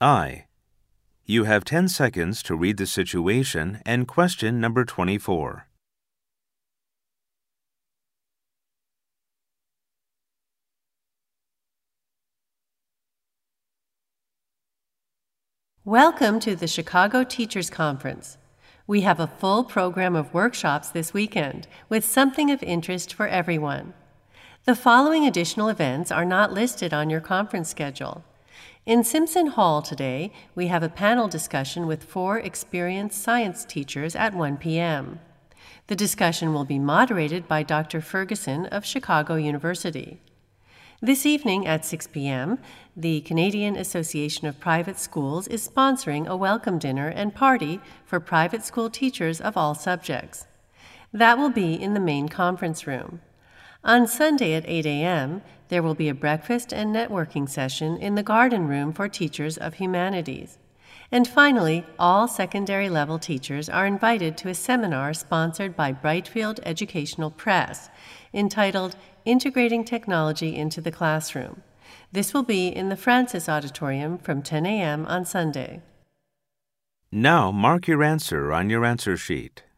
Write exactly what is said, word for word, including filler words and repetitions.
I. You have ten seconds to read the situation and question number twenty-four. Welcome to the Chicago Teachers Conference. We have a full program of workshops this weekend with something of interest for everyone. The following additional events are not listed on your conference schedule. In Simpson Hall today, we have a panel discussion with four experienced science teachers at one p m The discussion will be moderated by Doctor Ferguson of Chicago University. This evening at six p m, the Canadian Association of Private Schools is sponsoring a welcome dinner and party for private school teachers of all subjects. That will be in the main conference room. On Sunday at eight a m, there will be a breakfast and networking session in the garden room for teachers of humanities. And finally, all secondary level teachers are invited to a seminar sponsored by Brightfield Educational Press entitled Integrating Technology into the Classroom. This will be in the Francis Auditorium from ten a m on Sunday. Now mark your answer on your answer sheet.